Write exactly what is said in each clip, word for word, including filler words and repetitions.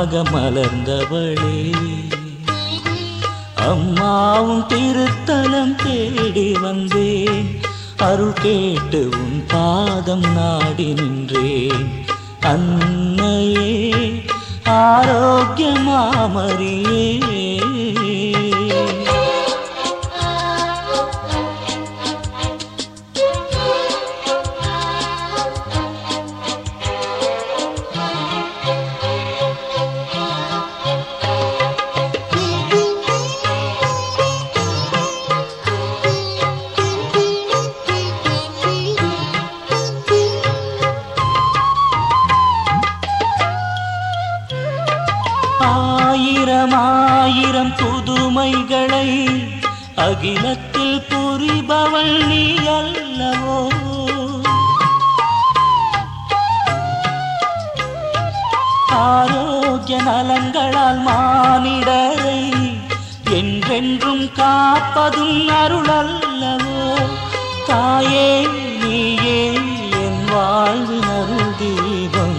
தாயாக மலர்ந்தவளே, அம்மாவும் திருத்தலம் தேடி வந்தேன், அருள் கேட்டு உன் பாதம் நாடி நின்றேன். அன்னையே ஆரோக்கிய மாமரியே, ஆயிரம் ஆயிரம் புதுமைகளை அகிலத்தில் புரிபவள் நீ அல்லவோ. ஆரோக்கிய நலங்களால் மானிடரை என்றென்றும் காப்பதும் அருள் அல்லவோ. தாயே நீயே என் வாழ்வின் அருள் தீபம்,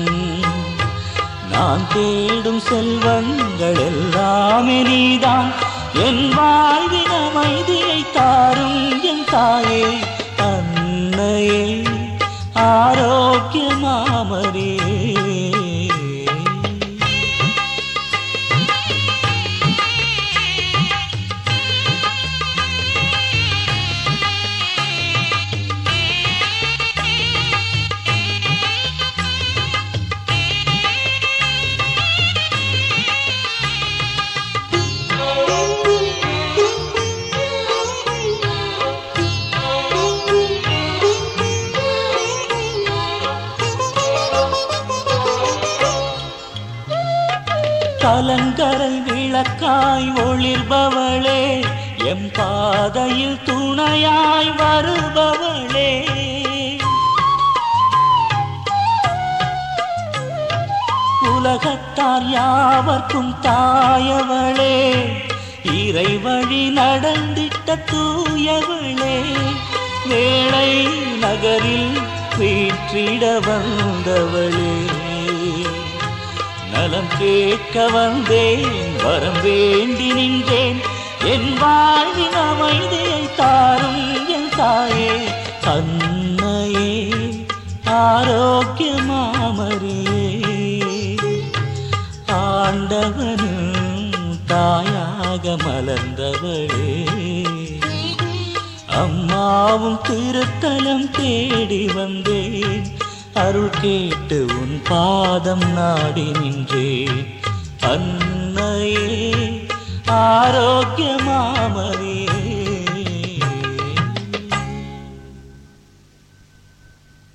நான் தேடும் செல்வங்கள் எல்லாமே நீதான், என் வாழ்வின் அமைதியை தாரும் என் தாயே. அன்னையே ஆரோக்கிய மாமரியே, கலங்கரை விளக்காய் ஒளிர்பவளே, எம் பாதையில் துணையாய் வருபவளே. உலகத்தார் யாவர்க்கும் தாயவளே, இறை வழி நடந்திட்ட தூயவளே. வேளை நகரில் வீற்றிட வந்தவளே, நலம் கேட்க வந்தேன், வரம் வேண்டி நின்றேன், என் வாழ்வின் அமைதியை தாரும் என் தாயே. அன்னையே ஆரோக்கிய மாமரியே, ஆண்டவனும் தாயாக மலர்ந்தவளே, அம்மாவும் திருத்தலம் தேடி வந்தேன், அருள் கேட்டு உன் பாதம் நாடி நின்றேன். அன்னையே ஆரோக்கிய மாமரியே.